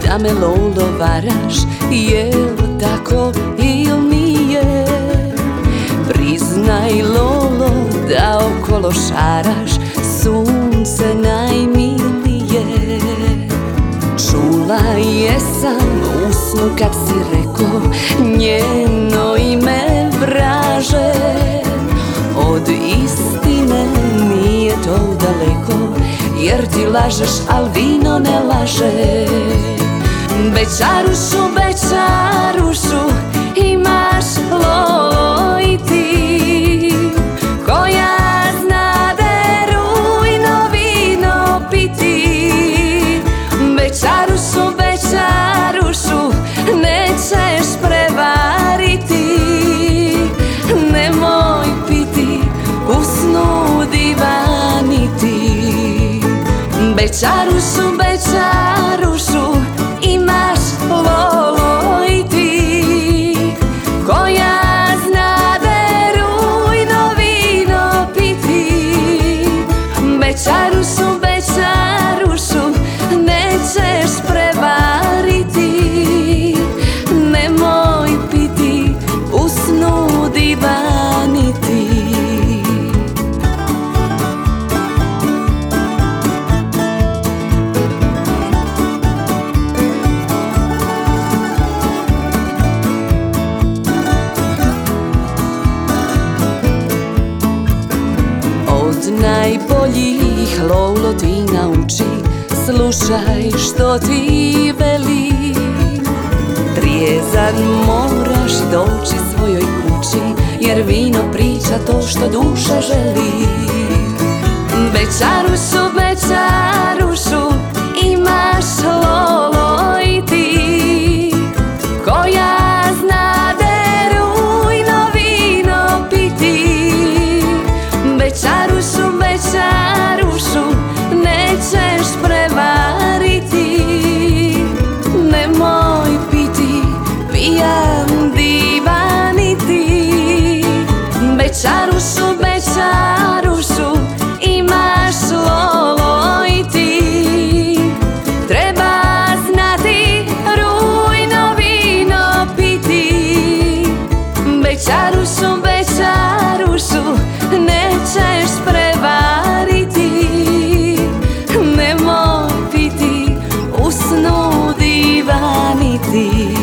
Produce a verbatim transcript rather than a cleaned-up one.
da me lolo varaš, jel tako il nije? Priznaj lolo da okolo šaraš, sunce najmilije. Čula jesam u snu kad si reko njeno ime vraže. Od istine nije to daleko, jer ti lažeš, al vino ne laže. Bećarušu, bećarušu, imaš lolo i ti, koja znade rujno vino piti. Bećarušu, bećarušu, nećeš prevariti, nemoj piti, u snu divaniti. Bećarušu, bećarušu, imaš lolo i ti, koja znade rujno vino piti. Bećarušu, bećarušu, nećeš prevariti, nemoj piti, u snu divaniti. Od najboljih lolo ti nauči, slušaj što ti veli. Trijezan moraš doći svojoj kući, jer vino priča to što duša želi. Bećarušu, bećarušu, imaš lolo i ti, koja znade rujno vino piti. Bećarušu, bećarušu, nećeš prevariti, nemoj piti, pijan divaniti. Bećarušu, bećarušu, imaš lolo i ti, treba znati rujno vino piti. Bećarušu, bećarušu, nećeš prevariti, nemoj piti, u snu divaniti.